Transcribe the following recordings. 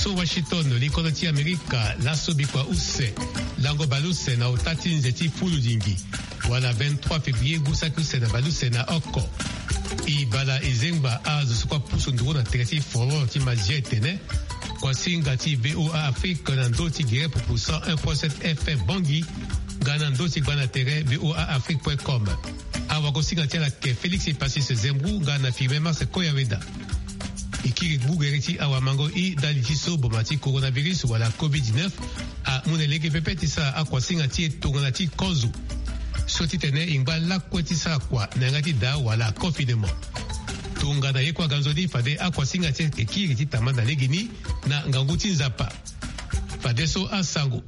so Washington likoloti Amerika lasobikwa use lango baluse na otati nzeti fulu dingi wala 23 février gusakuse na baluse na oko ibala izengba azo sokwa puso nduro na teresi foro ti majetene kwa singa ti VOA Afrique na ndoti gere pour 101.7 FM Bangui gana ndoti bana tere voaafrique.com awa kosinga tia la ke Félix Ipassis Zembou gana firme Mars Koyaweda ikiri bugeriti awa mango i daliti so bomati coronavirus wala COVID-19 a munelege pepeti sa akwa singa ti tongana ti kozu soti tene ingba lakweti sa kwa nangati da wala confinement tunga na yekwa ganzodi fade akwa singa ti ikiri ti tamanda legini na nganguti nzapa fade so asango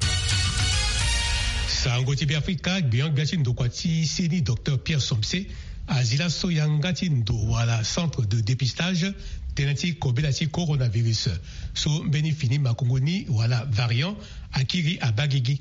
sango ti Afrika biang biachi ndokwa ti seni Dr Pierre Somse azila so yangati ndo wala centre de dépistage tenati kobela ti coronavirus so mbeni fini makongoni wala variant akiri abagigi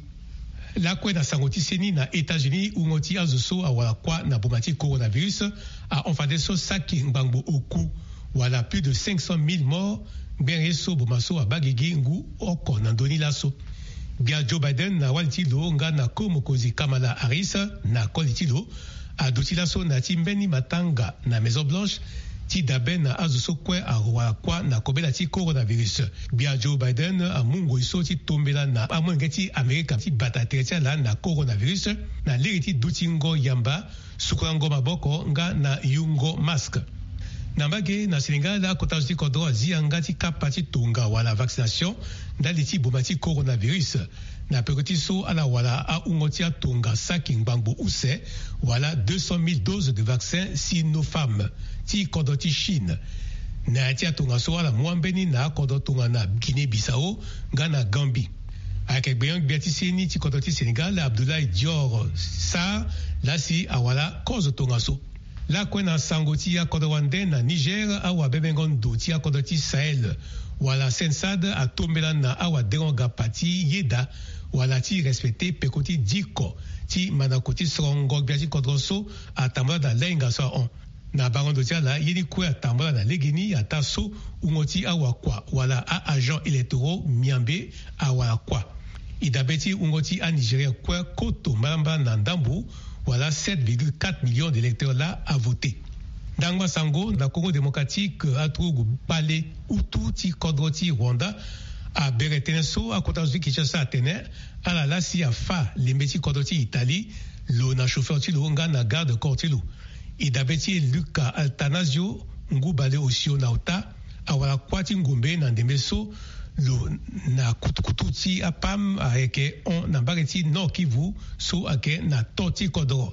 la kwe na sango ti seni na États-Unis ungoti azoso awala kwa na bomati coronavirus a enfade so saki ngbango oku wala plus de 500 000 morts benye so bomaso abagigi ngu oko na ndoni laso bia Joe Biden na walitilo nga na komokozi Kamala Harris na kolitilo adutila so na ti mbeni matanga na Maison Blanche ti dabe na azuso kwe awa kwa na kobela ti coronavirus bia Joe Biden amungo iso ti tombela na amwenge ti Amerika ti batatere ti ala na coronavirus na liri ti dutingo yamba sukulango maboko nga na yungo mask na mbage na Sénégal la kota ti kodro zianga ti kapa ti tonga wala vaccination ndali ti boma ti coronavirus na pekoti so ala wala a ungo ti atonga saki ngbango use wala 200 000 doses de vaccin Sinopharm ti kodo ti Chine na ti atonga so ala mwambeni na kodo tonga na Guinée-Bissau nga na Gambie avec bien biati seni ti kodo ti Sénégal Abdoulaye Dior Sarr la si awala kozo tonga so la kwena sangoti ya kodowande na Niger awa bebengon do ti akodoti Sahel wala sensad a tombela na awa deronga pati yeda wala ti respecté pekoti diko ti manakoti srongo biati kodroso a tambala da lenga so on na barondo ti ala yedi kwe a tambala na legini ata so ungoti awa kwa wala a agent électoraux miambe awa kwa idabeti ungoti a Nigeria kwe koto malamba na ndambu voilà 7,4 millions d'électeurs là à voter. Dans le Sango, dans le Congo démocratique, à Trougou, Palais, Utu, Kodroti, Rwanda, à Bereteneso, à Kotazu, Kinshasa, Atene, à la Lassia, Fa, les métiers Kodroti, Italie, l'Ona chauffeur Tilo, na garde Cortilo. Et d'abeti Luca Altanasio, Ngoubale Osio Nauta, à Wala Kwati Ngumbe, Nandemeso, lo na kutukututi apam ayeke on na bageti no Kivu so ake na toti kodro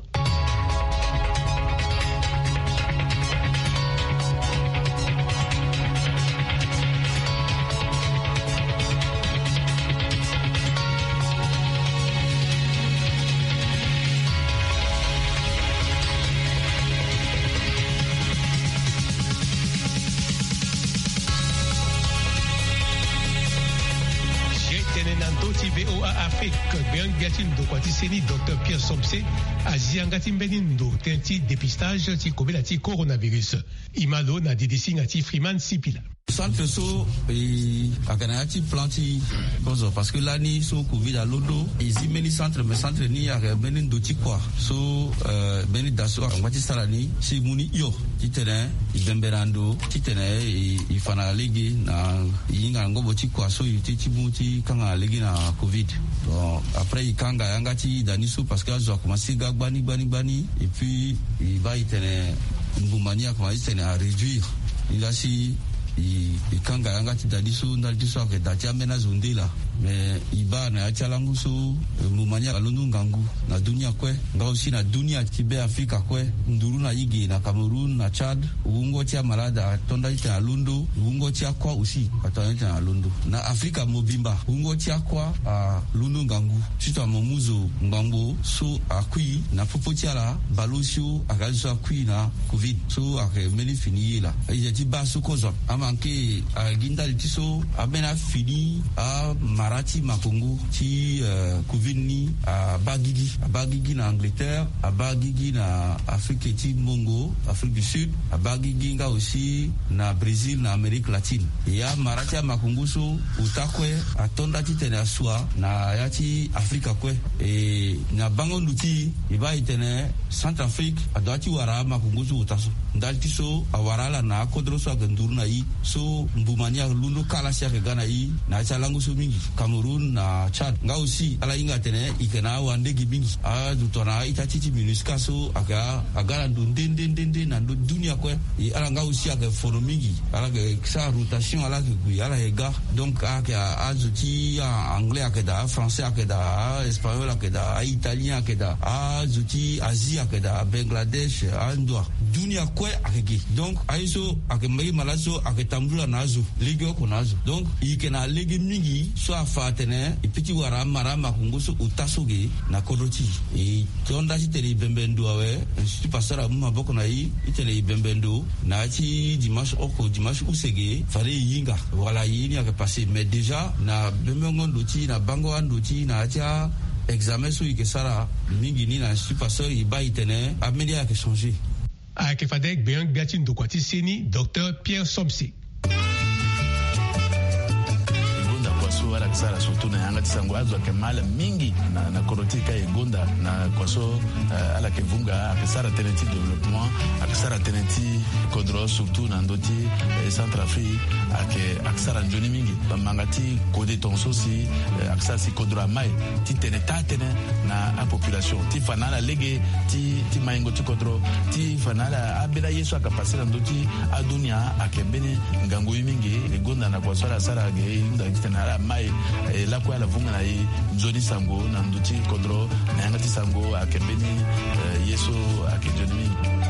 VOA Afrique bien biati ndo kwati seni Dr Pierre Somse aziangati mbeni ndo tenti dépistage ti kobela ti coronavirus imalo na didisi ngati Freeman Sipila centre so akanati planti kozo parce que là ni so covid à lodo izi meni centre mais centre ni ya meni ndoti kwa so meni daso ngati sala ni si muni yo titene ibemberando titene ifana legi na yinga ngobo ti kwa so yiti muti kanga legi na covid bon après ikanga yangati daniso parce que azo commencer gagbani bani et puis il va itene mbumania comment itene à réduire il a si ikanga yangati dadiso ndaliso ake dati amena zondela mais iba na achalangu so mumanya alundu ngangu na dunia kwe nga aussi na dunia tibe Afrika kwe nduru na yigi na Cameroun na Chad ungo tia malada tonda ita alundo ungo tia kwa aussi atonda alundo na Afrika mobimba ungo tia kwa lundu ngangu sito momuzo ngambo so akui na popotia la balosio akazo akui na covid so ake meli fini la ije ti baso kozo amanke ginda litiso amena fini a marati makongo ti covid ni a bagigi na Angleterre, a bagigi na Afrique ti Mongo, Afrique du Sud, a bagigi nga aussi na Brésil na Amérique latine. Ya marati makongo so utakwe atonda ti tene aswa na yati Afrika kwe e na bango nduti iba itene Centrafrique adati wara makongo so utaso ndalti so awarala na kodro so agandurna yi so mbumania lundo kala sia ke gana yi na chalangu so mingi Cameroun na Chad nga aussi ala inga tene ikena wande gibingi a dutona itati minuska so aga ndende na dunia kwe ala nga aussi aga fono mingi ala ke sa rotation ala ke gui ala ega donc aga azuti anglais akeda français akeda espagnol akeda italien akeda azuti asie akeda Bangladesh andwa dunia kwe akegi donc aiso akembai malaso aketambula nazo ligio ko nazo donc ikena legi mingi so afatene ipiti wara marama kunguso utasoge na kodoti e tonda chiteli bembendo awe institut pasara maboko na yi itele bembendo na ti dimanche usege fale yinga wala yini akepasser mais déjà na bemengo ndoti na bango andoti na tia examen so ikesara mingi ni na institut pasara iba itene amelia a changer a ke fadek beyan gatin do kwati seni Dr Pierre Somse wala kisara surtout na yanga tisango azwa ke mala mingi na korotika egonda na kwaso ala ke vunga akisara tenenti développement akisara tenenti kodro surtout na ndoti Centrafrique akisara njoni mingi bamangati kode tonso si akisara si kodro mai ti teneta tene na a population ti fanala lege ti maingo ti kodro ti fanala abela yesu akapasira ndoti adunia akebene ngango mingi egonda na kwaso ala sara ge inda kitana mai la kwa la vunga na yi nzoni sango na nduti kodro na yanga ti sango akebeni yeso akejoni.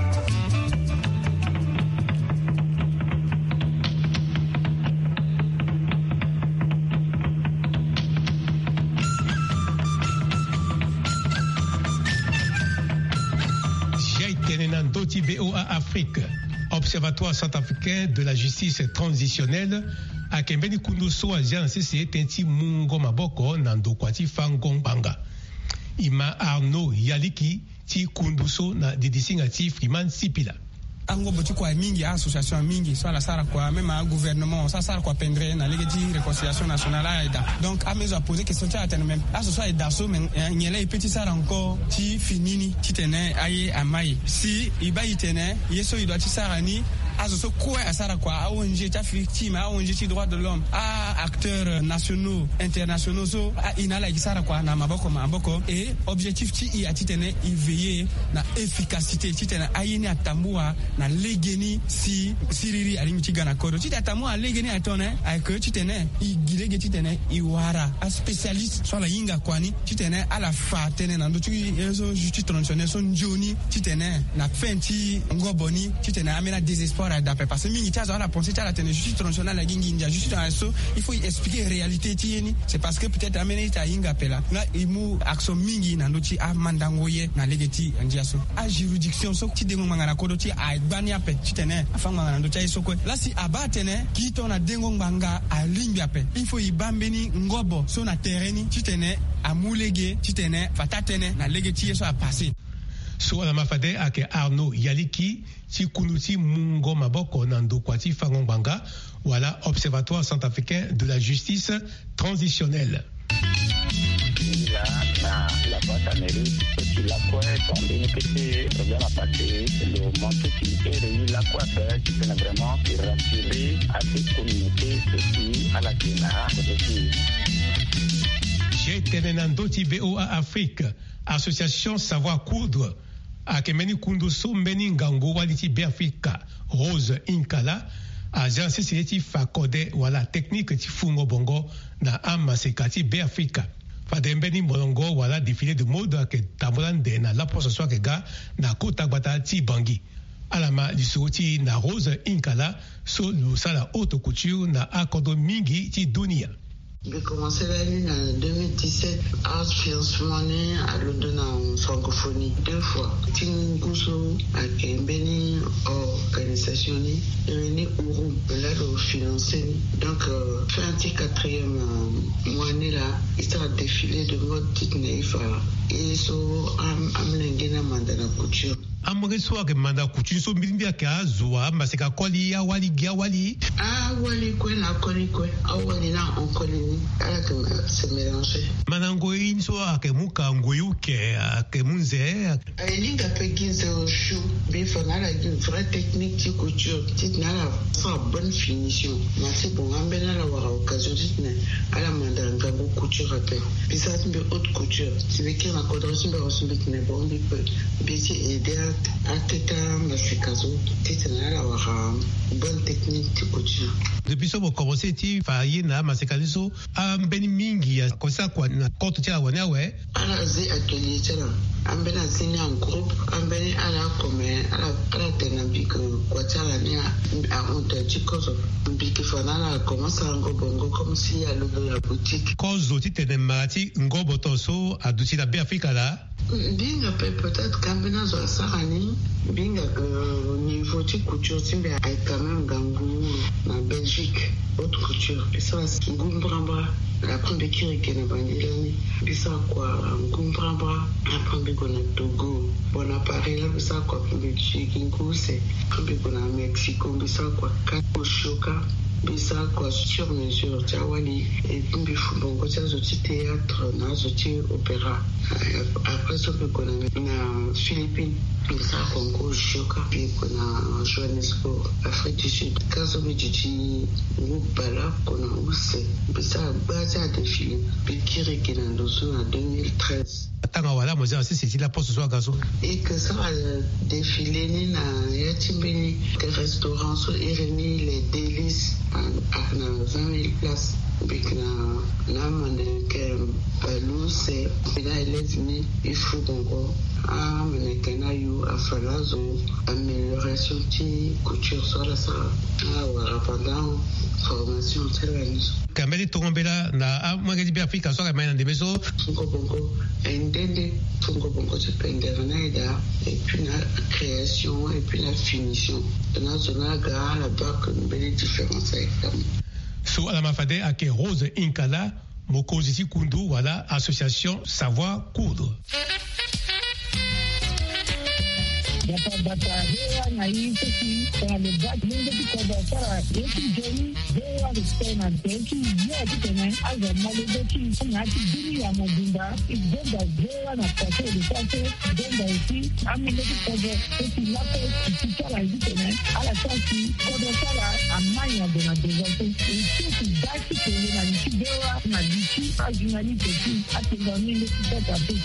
Jay Tenenan Doti BOA Afrique, Observatoire centrafricain de la justice transitionnelle a kembeni kundu so agence se tenti mungo maboko na ndokwati fangong banga ima Arnaud Yaliki ti kundu so na didisinga ti Freeman Sipila ango boti kwa mingi association mingi so la sara kwa même gouvernement ça sara kwa pendre na legeti réconciliation nationale aida donc a mezo a poser question ta tene même association aida so men nyele petit sara encore ti finini ti tene aye amai si iba itene yeso ido ti sara ni azo quoi asara kwa aonje ta victime aonje ti droit de l'homme a acteurs nationaux internationaux so inala isara kwa na maboko et objectif ti i atitene i veiller na efficacité titene ayini atambua na legeni si siriri alimiti gana kodo titamua legeni atone ay que titene i gilege titene i wara a spécialiste sur la yinga kwani titene ala fa tene na ndotu yeso justice transitionnelle son njoni titene na fenti ngoboni titene amena désespoir d'après parce que mingi tazo la pensée ta la tene justice transitionnelle la gingi ndia justice transitionnelle il faut expliquer réalité tieni c'est parce que peut-être amena ta yinga pela na imu action mingi na ndoti a mandangoye na legeti ndia so a juridiction so ti dengo mangana kodo ti a bania pe titene afanga na ndoti so ko la si abatene ki to na dengo mbanga a limbia pe il faut ibambeni ngobo so na terreni titene amulege titene fatatene na legeti so a passer so la mafade ake Arnaud Yaliki ti kunuti mungo maboko na ndokwati fangongbanga voilà observatoire centrafricain de la justice transitionnelle. La boîte à mairie, qui la quoi sont bénéficiés, problème à passer, le montant qui est réuni, la quoi faire, qui peut vraiment rassurer à cette communauté, ceci, à la Guinée, aussi. J'ai Tenenando BOA Afrique, association Savoir Coudre, à Kemeni Kundu Sombeni Ngango Waliti Béafrika, Rose Inkala, agence Sileti Fakode, voilà, technique Tifungo Bongo, na Amasekati Béafrika. Fadembeni Molongo, voilà, défilé de mode que Tambolande na la procession que ga na Kota Bata Tibangi. Alama Lisoti na Rose Inkala, so le sala haute couture na Akodo Mingi Ti Dunia. J'ai commencé l'année en 2017 à financement à l'Odona en francophonie 2 fois. Tinguso à Kembeni organisation et Ouro là de financer. Donc fin du 4e mois là, il sera défilé de mode naïf et so amlengena mandana couture. Amore soa ke manda couture so mbimbi ka zoa maseka koli awali giawali awali ko na koli ko awali na onkoli ala que se mélanger manango in soa ke muka ngoyu ke munze linga pekinze au chou bi fana la une vraie technique de couture petite na la sans bonne finition mais c'est bon ambena la wara occasion petite na ala mandanga go couture après puis ça c'est une haute couture c'est veut dire la coudreuse mais aussi ne bon bi peut aider ateta masikazo titana la wara bonne technique de couture. Depuis ça, vous commencez à faire na masikaliso ambeni mingi ya kosa kwa na koto tia wana we ala zi atelier tela ambena zini en groupe ambeni ala comme ala tena big kwa tala ni a honte chikozo big fana la commence à ngobongo comme si à la boutique kozo titene mati ngobo toso aduti la Afrika la binga peut-être qu'ambena zo sarani binga au niveau de couture timbe ay quand même gangu na Belgique haute couture ça ngumbramba la première qui est na bandilani bisa kwa ngumbramba après qu'on a Togo bon appareil là bisa quoi Belgique nguse après qu'on a Mexico bisa quoi Kashoka bisa kwa sur mesure tawali et puis bongo ça zoti théâtre na zoti opéra après ça que qu'on a na Philippines bisa Congo Shoka et qu'on a Johannesburg Afrique du Sud kazo bijiji ngubala qu'on a aussi bisa base à défilé puis qui requient en 2013 Tangawala moi c'est la poste soit gazo et que ça a défilé na yatimbeni des restaurants sur Irénie les délices à 20 000 places avec na mannequin balou c'est là élève il faut donc à mannequin ayo à falazo amélioration de couture sur la salle pendant formation c'est la kameli tombela na mwangeli bi Afrika so ka maina ndebeso bongo endende bongo se pendera naida et puis la création et puis la finition dans zona ga la bac une belle différence avec so ala mafade ake Rose Inkala mokozi kundu wala association savoir coudre data hewa na hii kwa le bat mungu kwa sara yetu jeni hewa respect and thank you ya kitene aza malebeki na kidini ya mabunda igenda hewa na pase de pase genda ici amileki kwa yetu lapo kitala kitene ala kasi kwa sara amanya de na devote ici dati kwa na hewa na dichi ajinali peti atengani le kitata pe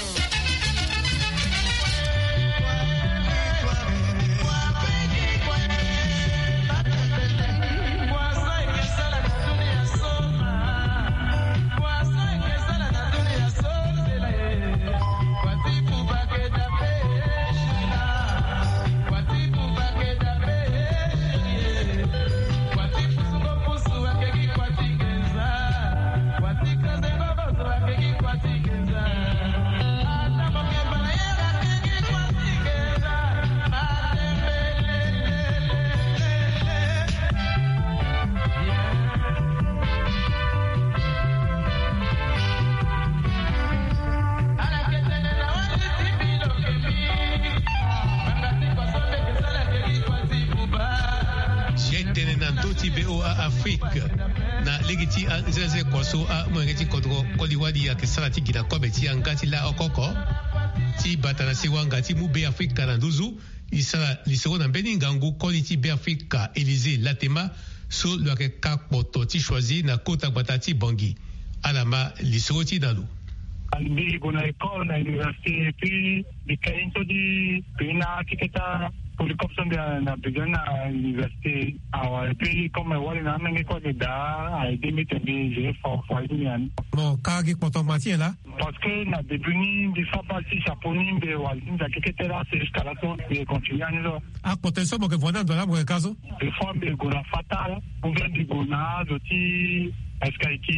Afrique na legiti zeze kwaso a mwengeti kodro koliwadi ya kesala tiki na kometi ngati la okoko ti batana siwanga ti mu be Afrika na nduzu isala lisero na mbeni ngangu koliti be Afrika Élysée Latema so lo ke kapoto ti choisi na kota batati bangi alama lisero ti dalu andi bona école na université puis di kainto di pina kiketa pour le corps na besoin na université et puis comme wali na mengi ko da a demite bi je for union bon kagi poto matière là parce que na debuni di fa parti japoni be wali nda kiketa là c'est jusqu'à la fin de continuer no a potencial mo ke vona dans la caso de forme de gora fatal on vient di gona doti eskaiki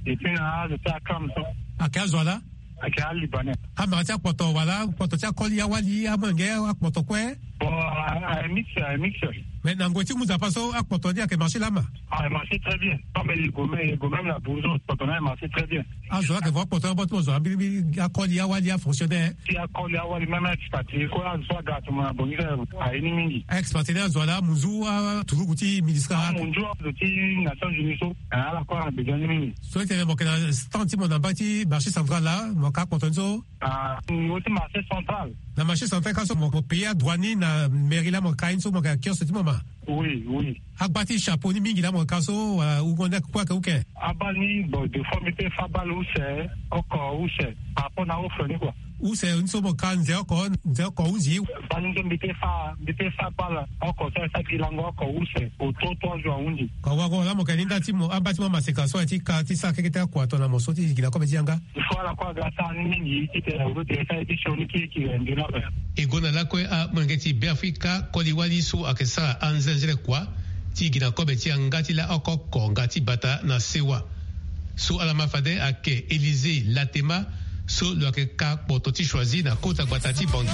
et puis na de ta comme ça Akazwala aka libanais Amatia poto wala poto tia koli ya wali amange poto kwe bon un mix mais nangoti muza paso poto dia ke marché lama marché très bien comme il gomme la bourgeoise poto na marché très bien Azola ke voir poto poto zo bi akoli ya wali a fonctionner si akoli ya wali même expatrié ko azoa gato ma bonira a ini mingi expatrié azola muzu turuguti ministra munju de Nations Unies ala ko a besoin mingi so te mo ke na stanti mo na bati marché central là mo ka poto zo au marché central na marché central ka so mo pays douane na mairie là mo ka inso mo ka kiosque moment oui Agbati chapeau ni mingi la mo kaso ou gonda kwa ka uke abani bo de formité fabal ou c'est encore ou c'est par rapport à offre ni quoi ou c'est une somme kan zero ko uzi bani de bite fabal encore ça qui langue encore ou c'est au toto jo undi ko wa ko la mo kaninda timo abati mo maseka so ati ka ti sa keketa kwa to na mo soti gila ko bejianga il faut la quoi grâce ni mingi ti te o de ça édition qui ndina e gona la ko a mangeti Afrika ko liwali su akesa anzenzele kwa ti gina ko beti ngati la okoko ngati bata na sewa so ala mafade ake Élysée Latema so lo ke ka poto ti choisi na kota batati bangi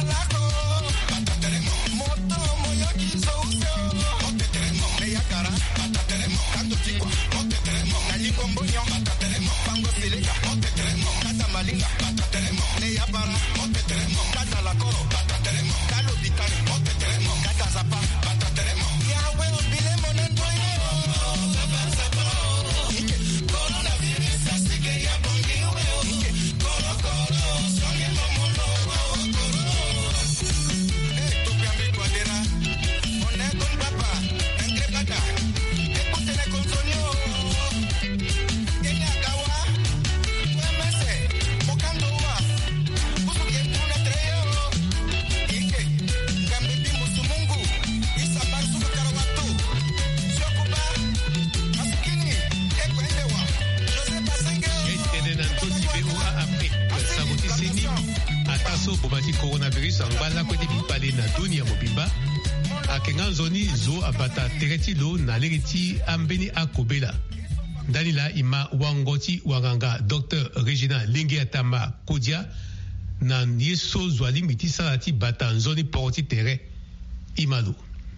coronavirus angala kwete bipale na dunia mobimba akenga nzoni zo abata tereti lo na leriti ambeni akobela ndani la ima wangoti wanganga Dr. Regina Lingi Atama Kodia na yeso zwali mitisa ati bata nzoni porti tere imalo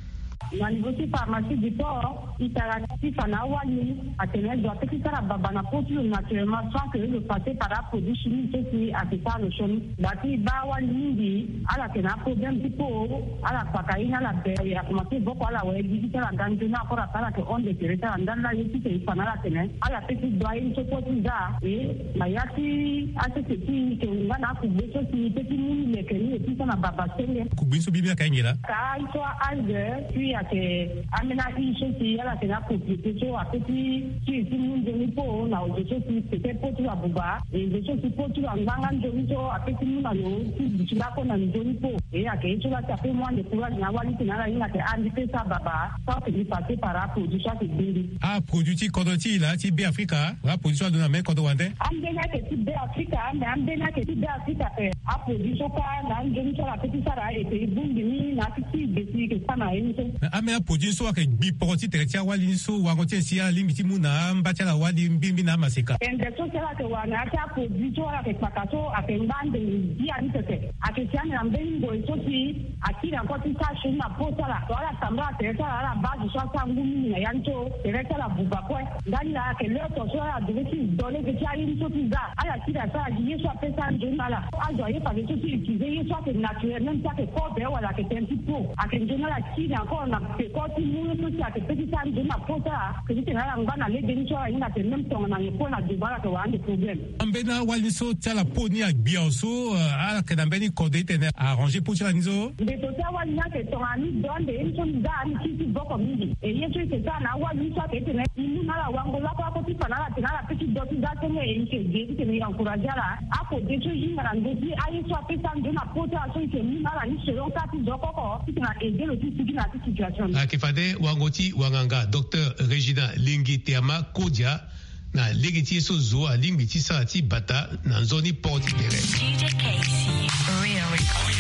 na négocier pharmacie du port, il s'arrête à Wali, à tenir doit être à Babana pour naturellement sans que le passé par rapport produit chimique qui a fait ça le chemin. Bati Bawali, à la tena problème du pot, à la pacaïne, à la baie, et a commencé beaucoup à la web, visiter la ganjona pour la salle que on déterre dans la yéti et fan à la tena, à la petite doyenne se pose là, et Mayati, à ce petit, que on va couvrir ce petit mini, mais que nous, et puis on a babasé. Kubinso Bibia Kangela. Car il soit algue, puis que amena iso ti ala tena compliqué so apeti ti mun de po na o so ti te po tu abuba e de so ti po tu anganga ndo so apeti mun na lo ti bitula ko na ndo po e ake so la ta pe mo de pour na wali tena la ina te andi pe sa baba ça que ni passer par rapport du ça que bindi produit ti kodoti la ti be Africa la production de na me kodo wande ambena ke ti be Africa ambena ke ti be Africa pe a produit so ka na ndo so la petit sara e te bundi ni na ti be ti ke sana e amena produit so ke bi porti teretia wali so wangote sia limiti muna mbati la wali mbimbi na maseka ende so sala ke wana ata produit so la ke pakaso akembande dia ni tete akisiana na mbengo so si akira ko ti sa shuna posa la wala tamba teresa la base so sa ngumi na yanto teresa la buba ko ndani la ke leo to so la direti dole ke ti ali so ti za ala kira sa di so pesa njona la azo ye pa so ti ki ye so ke naturel même ça que ko be wala ke tempi po akenjona la kira ko na ko ti mu so ti ake peti sa njona posa ke ti na ngana le deni so ina te même to na ko na dubara ke wande problem ambena wali so tala poni ak bioso ala ke ndambeni kodete na arranger pour la nizo de to ta wali na ke to ani donde so nda ni ti boko mingi e yeso ke ta na wali so ke te na inu na la wango la ko ti pana la te na la peti do ti da te ne ke je ti ne encourager la apo de so jinga na ngoti ayi so pe sa njona pota so ke ni na la ni se ro ta ti do ko ti na aider le ti na ti situation akifade wangoti wanganga Dr. Regina Lingi Teama Kodia na legiti so zo a limiti sa ti bata na zoni porti tere DJ Casey Real Record.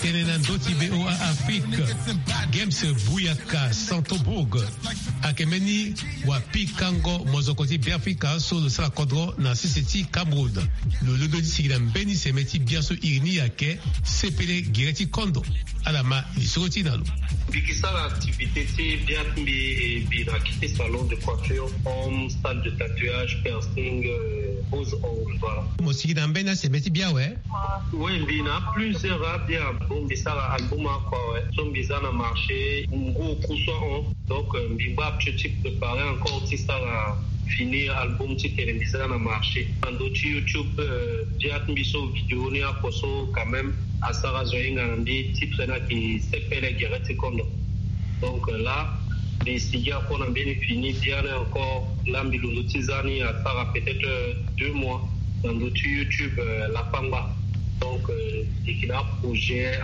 tenenando tibeo a Afrique Games Buyaka Santobourg akemeni wa pikango mozokoti Biafrika sur le sala kodro na siseti Cameroun le lodo sigila mbeni semeti biaso irini yake sepele gireti kondo alama isoroti nalo bikisala activité ti biatmi bina kiti salon de coiffure homme salle de tatouage piercing pose ongles voilà mosigila mbena semeti bia ouais oui bina plusieurs bien bon bisala album quoi ouais son bizana marché ngo kuso donc biba petit préparer encore ti sala finir album ti télévisé na marché ando ti YouTube biatmi so vidéo ni aposo quand même à Sarah Zoinga ndi titre na qui s'appelle Guerre Kondo. Donc là les sigas qu'on a bien fini bien encore l'ambilo tizani à Sarah peut-être 2 mois dans YouTube la Pamba. Donc il a projet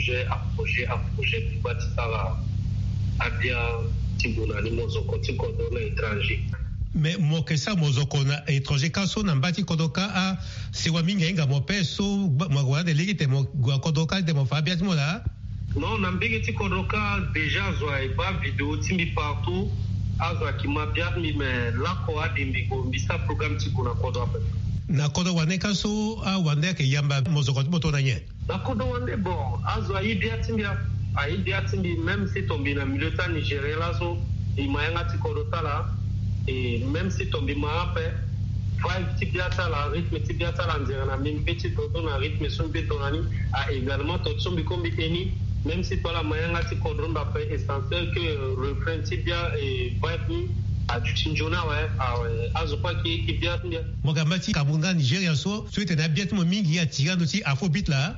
pour Sarah a bien tibuna ni mozoko tikondo na étranger. Mais mokesa mozoko na étranger kaso na mbati kodoka a sewa mingi nga mopeso magwa de ligite mo kodoka de mo fabia timola non na mbege ti kodoka déjà zwa e ba vidéo timbi partout azwa ki ma bia mi me la ko adimbi ko mbisa programme ti kuna kodoka na kodo wane kaso a wande ke yamba mozoko moto na nye na kodo wande bon azwa idea timbi même si tombi na milieu nigérien là so imayanga ti kodota là et même si tombi ma pe vibe tibiata la rythme tibiata la ndirana même petit toto na rythme son betonani a également tot son bikombi eni même si toi la mayanga ti kodron ba pe essentiel que refrain tibia et vibe a tutinjona ouais azo pa ki biat ndia mogambati kabunga Nigeria so suite na biat mo mingi ya tirando ti afrobeat là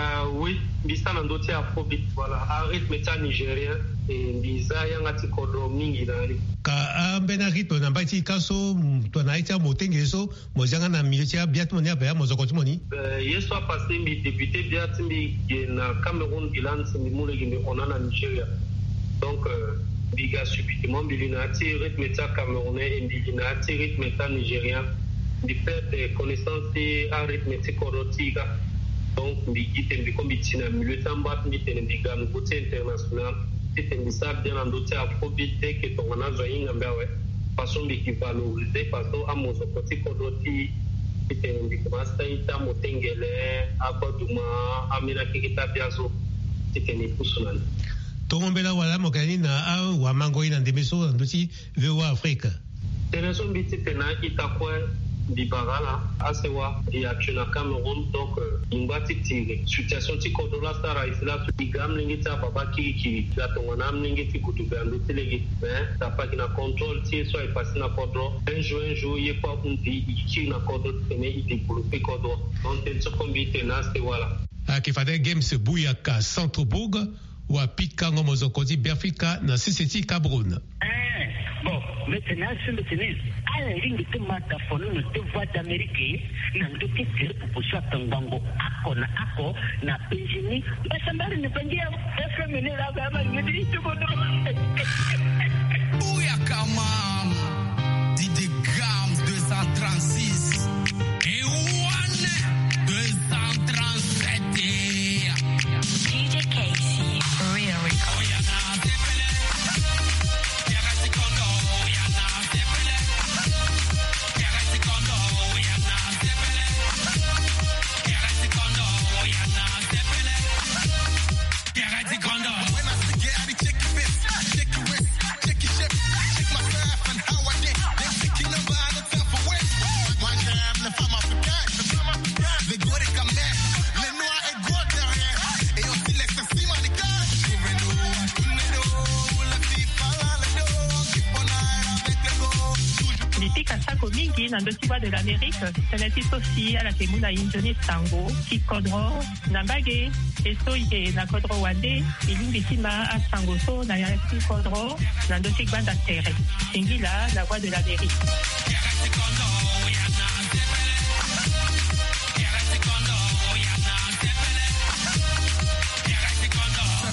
oui bisa na ndoti afrobeat voilà a rythme ta nigérien et bisa yanga ti kodron mingi nani ka ambena rythme na mbati kaso to na ita motenge so mozanga na militia biat mo nya ba mozokoti moni yeso a passé mi député biat mi na Cameroun bilan mi mule gimbe onana Nigeria donc biga subitement bilinati rythme ta camerounais et bilinati rythme ta nigérien di fait connaissance à rythme ta korotika donc bigite bikombitina milieu tambat mitene biga no côté international c'est ça bien en doté afrobeat que ton on a zoinga mbawe façon biki valoriser façon amoso côté kodoti c'est bikmasta ita motengele akoduma amina kikita biazo c'est ne pusunan Tombela wala mokani na wa mango ina ndemeso nduti vewa Afrika. Teneso mbiti tena itakwa bibarala asewa ya tuna Cameroun donc imbati tire situation ti kodola sara isla su bigam lingita baba kiri la tongona mlingiti kutugando telegi mais ta pas na contrôle ti so e passer na kodro un jour ye pa undi iki na kodro tene ite développer kodro donc tel so kombite na se wala akifade Games Buyaka Santobourg wa pikango mozokoti Biafrika na siseti Cameroun. Bon, maintenant, c'est à la ligne de mataphone, de voix d'Amérique, n'a de question pour soit un bango, ako, na péjini, mais ça m'a ne pas dire, ça fait mener la gamme, je dis tout le monde. Buyaka, mam, Didi Gams 236, et One 237. DJ Casey, Real Record. Dans le tiwa de l'Amérique, c'est la petite aussi à la Kemuna Injoni Sango, qui kodro, Nambage, et soye, na kodro wade, et l'ingétima à Sangoso, na yaki kodro, dans le tigban d'Astere. Singila, la voix de l'Amérique.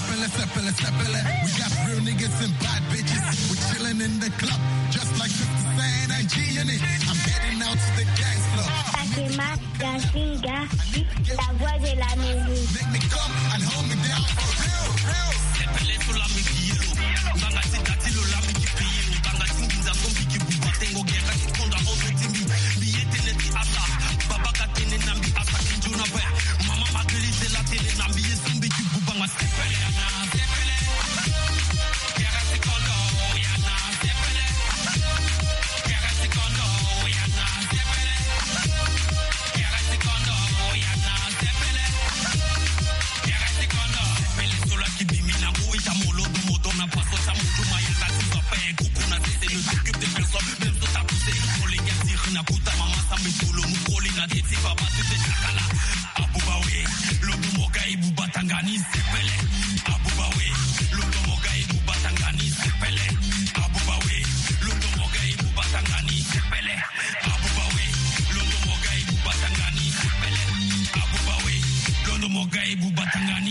We got real niggas and bad bitches. We're chilling in the club, just like 50 saying? I'm G-in it. I'm heading out to the dance floor. Fatima, Gansinga, la voix de la musique. Make me come and hold me down for real, real. Sepele sula mi kilo, banga sitati lo la mi kipio, banga singiza kombi kibuba tengo geka kikonda ozo timbi, biyete neti asa, baba katene nambi asa kinjuna baya, mama mageli de la tele nambi yesumbi kibuba nga sepele yana sepele, kera sikondo yana sepele, kera sikondo yana sepele, kera sikondo yana sepele, kera sikondo sepele sola kibimi na mui chamolo du moto na paso chamutu mayaka tuza pe kukuna sese ne s'occupe de personne même si t'as poussé pour les gars dire na puta mama sambe solo mukoli na deti baba tute chakala abubawe lodo mogai bubatangani sepele abubawe lodo mogai bubatangani sepele abubawe lodo mogai bubatangani sepele abubawe lodo mogai bubatangani sepele abubawe lodo mogai bubatangani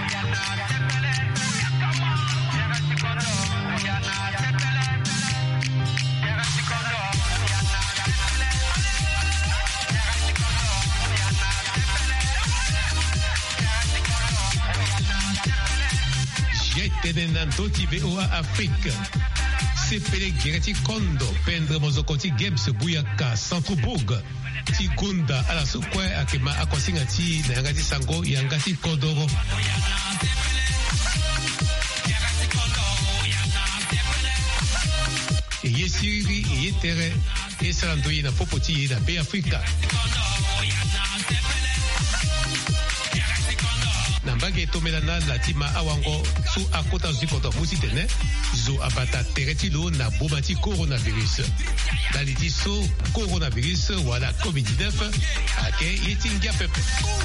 Tenenando ti VOA Afrique. Sepele Gereti Kondo, Pendre Mozokoti Games Buyaka, Centrobourg, Tikunda, ala sukwe akema akwasinga ti na yangati sango yangati kodoro. Eye siri, eye tere, eye salandoye na popoti na Be Afrika. Nambage tomelana latima awango su akota zikoto musitene zo abata teretilo na bobati coronavirus. Daliti so coronavirus wala COVID-19 ake yetinga pepe.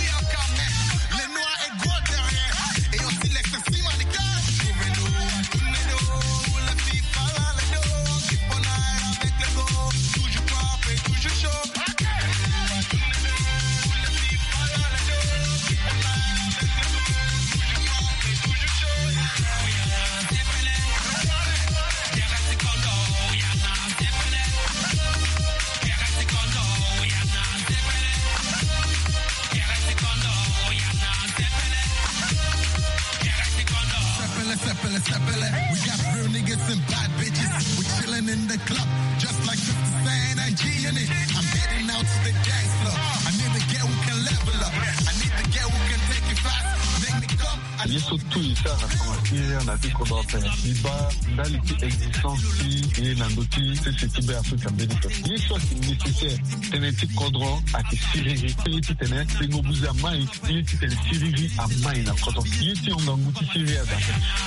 We got real niggas and bad bitches. We're chilling in the club, just like 50 Cent and G in it. I'm heading out to the dance floor. I need the girl who can level up. I need the girl who can take it fast. Make me come. Yeso tu isa rakamati na tiko dope. Iba ndali ti existence ti ye nandoti se ti Be Africa benefit. Yeso ti nécessaire teneti kodro ati siriri. Yeti tene tengo buza mai. Yeti tene siriri a mai na kodro. Yeti onganguti siriri a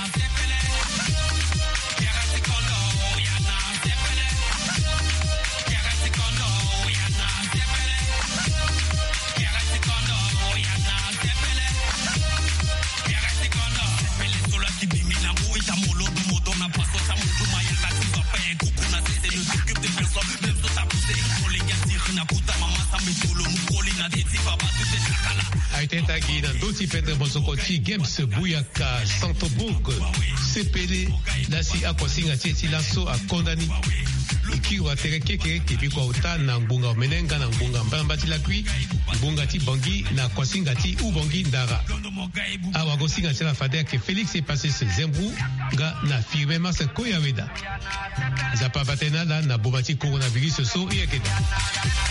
Aitentagi na doti Pendre Mozokoti Games Buyaka Centrobourg Sepele lasi akwasinga tieti laso akondani ikiwa tereke kereke bikwa uta na ngbunga menenga na ngbunga mbambati la kui ngbunga ti bongi na kwasinga ti ubongi ndara awa gosinga tela fader ke Félix est passé se zembou ga na firme masa koya weda zapa batena la na bobati coronavirus so iekeda